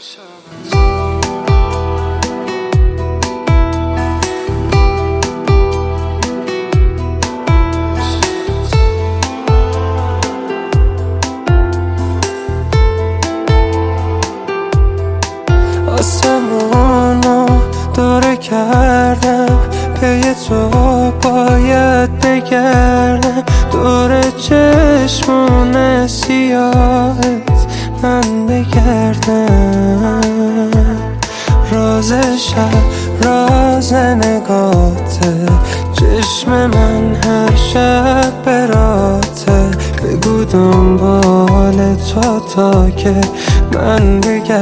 آسمونو دوره کردم، پی تو باید بگردم، دور چشمون سیاهت من بگردم. راز شب راز نگاته، چشم من هر شب براته، بگو دنبال تا که من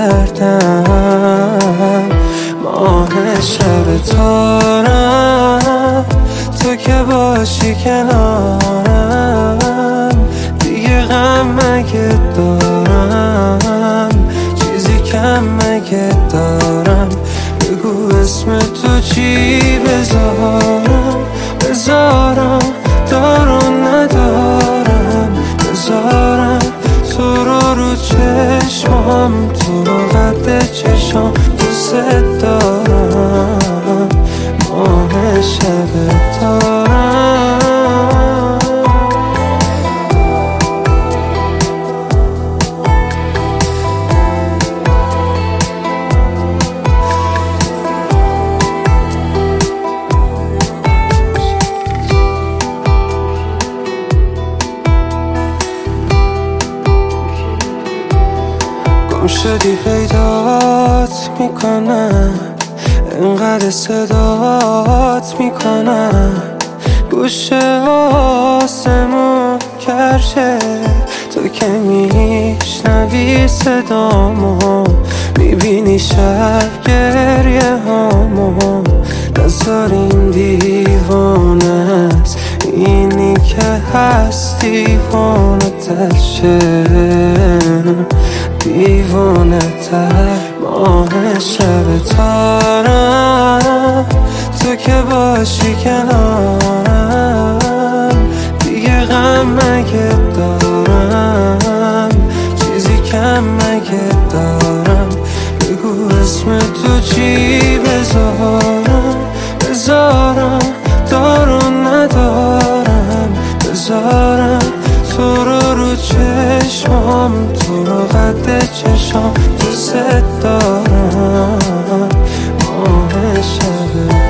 بگردم. ماه شب تارم، تو که باشی کنارم، دیگه غم مگه دارم، چیزی کم مگه دارم، بگو اسم تو چی بذارم، دارو ندارم، بذارم تو رو چشمام، تو رو قد چشام، دوست دارم. ماه شب تارم، گم شدی پیدات میکنم، انقدر صدات میکنم، گوشه آسمون کرشه، تو که میشنوی صدامو، میبینی شب گریه هامو، نذار این دیوانه است، اینی که هست دیوانه تشه، دیوانه تر. ماه شب تارم، تو که باشی کنارم، دیگه غم مگه دارم، چیزی کم مگه دارم، بگو اسم تو چی بذارم، دارو ندارم، بذارم تو رو چشمام، تو رو قد چشام، دوست دارم. ماه شب